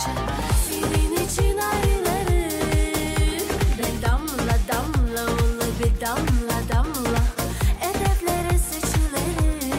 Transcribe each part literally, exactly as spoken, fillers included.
parça senin için ayrılırım. Ben damla damla ulu bir damla damla hedeflere seçilerim.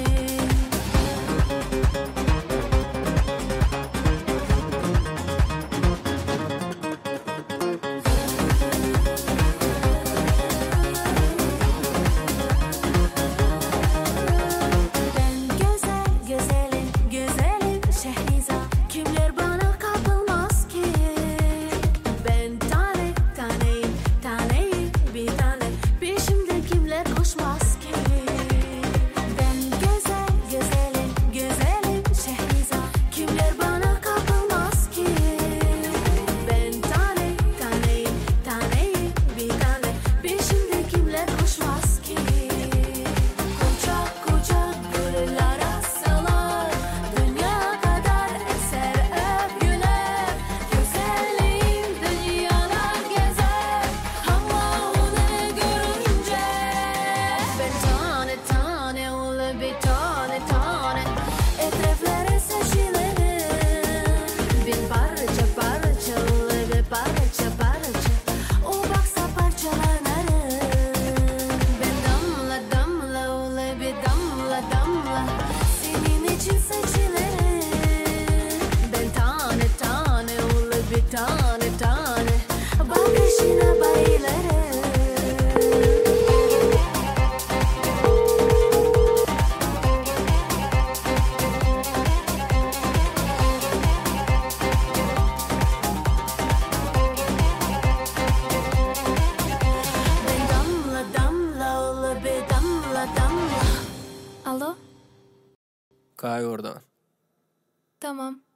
Ben güzel güzelim güzelim Şehriza, kimler bana kapılmaz ki? Ben tane taneyim taneyim bir tane, peşimden kimler koşmaz ki? Ben güzel güzelim güzelim Şehriza, kimler bana kapılmaz ki? Ben tane taneyim taneyim bir tane, peşimden kimler koşmaz ki? Kucak kucak gururlar assalar, dünya kadar eser övgüler. Güzelliğim dünyalar gezer, Allah onu görünce. Ben tane tane ulu bir tane tane etraflara seçilerim. Bir parça parça ulu bir parça parça, o baksa parçalanırım. Ben damla damla ulu bir damla damla senin için seçilerim. Ben tane tane ulu bir tane tane bakışına bayılırım. Ben damla damla ulu bir damla damla. Alo, Kay oradan. tamam.